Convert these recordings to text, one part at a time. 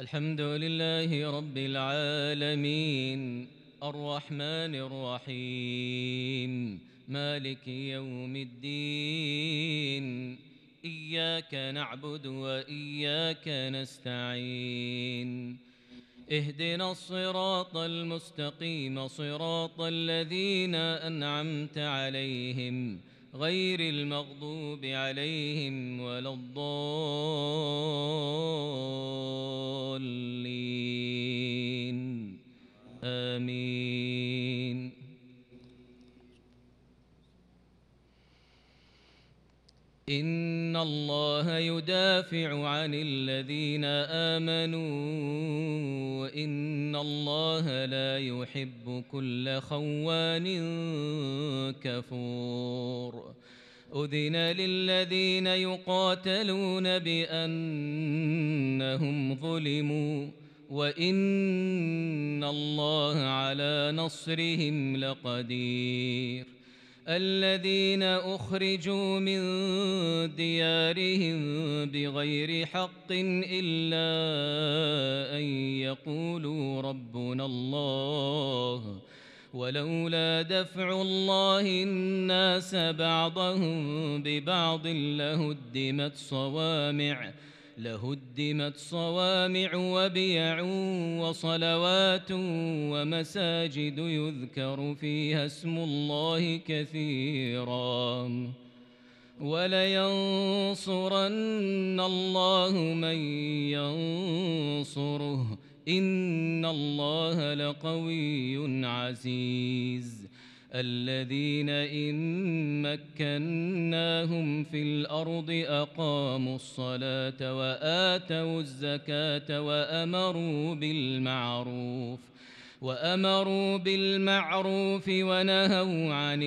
الحمد لله رب العالمين الرحمن الرحيم مالك يوم الدين إياك نعبد وإياك نستعين اهدنا الصراط المستقيم صراط الذين أنعمت عليهم غير المغضوب عليهم ولا الضالين آمين. إن الله يدافع عن الذين آمنوا وإن الله لا يحب كل خوان كفور. أذن للذين يقاتلون بأنهم ظلموا وإن الله على نصرهم لقدير. الذين أخرجوا من ديارهم بغير حق إلا أن يقولوا ربنا الله ولولا دفع الله الناس بعضهم ببعض لهدمت صوامع وبيع وصلوات ومساجد يذكر فيها اسم الله كثيرا ولينصرن الله من ينصره إن الله لقوي عزيز. الذين إن مكناهم في الأرض أقاموا الصلاة وآتوا الزكاة وأمروا بالمعروف ونهوا عن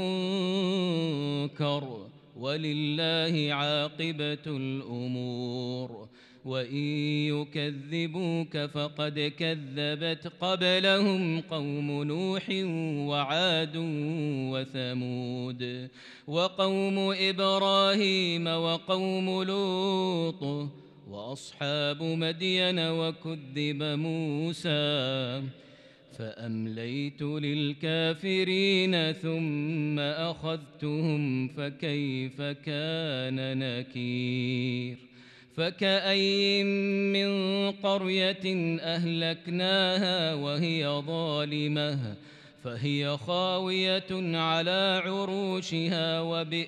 المنكر ولله عاقبة الأمور. وإن يكذبوك فقد كذبت قبلهم قوم نوح وعاد وثمود وقوم إبراهيم وقوم لوط وأصحاب مدين وكذب موسى فأمليت للكافرين ثم أخذتهم فكيف كان نكير. فكأين من قرية أهلكناها وهي ظالمة فهي خاوية على عروشها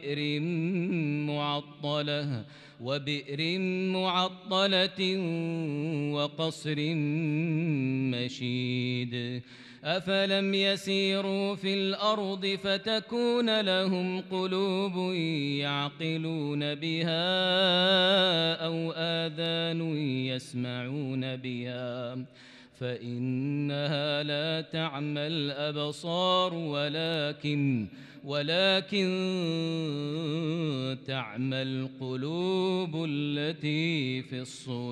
وبئر معطلة وقصر مشيد. أفلم يسيروا في الأرض فتكون لهم قلوب يعقلون بها أو آذان يسمعون بها فإنها لا تعمى الأبصار ولكن تعمى القلوب التي في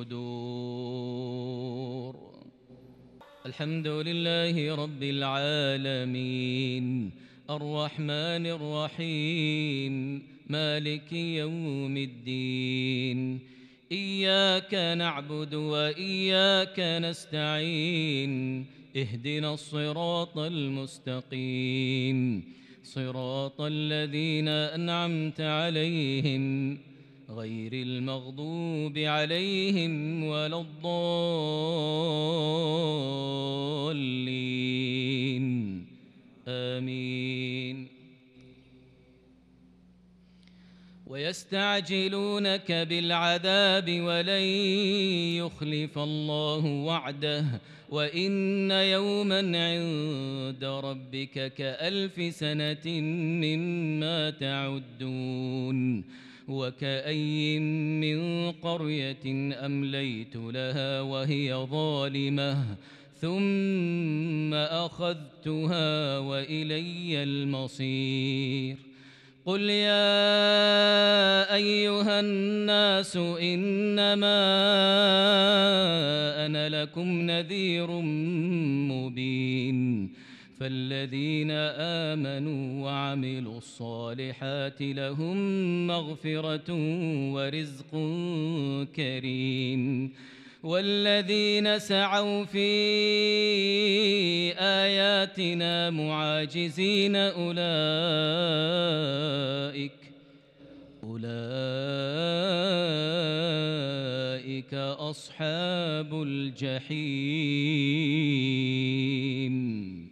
الصدور. الحمد لله رب العالمين الرحمن الرحيم مالك يوم الدين إياك نعبد وإياك نستعين اهدنا الصراط المستقيم صراط الذين أنعمت عليهم غير المغضوب عليهم ولا الضالين آمين. ويستعجلونك بالعذاب ولن يخلف الله وعده وإن يوما عند ربك كألف سنة مما تعدون. وكأين من قرية أمليت لها وهي ظالمة ثم أخذتها وإلي المصير. قل يا أيها الناس إنما أنا لكم نذير مبين. فالذين آمنوا وعملوا الصالحات لهم مغفرة ورزق كريم. والذين سعوا في آياتنا معاجزين أولئك أصحاب الجحيم.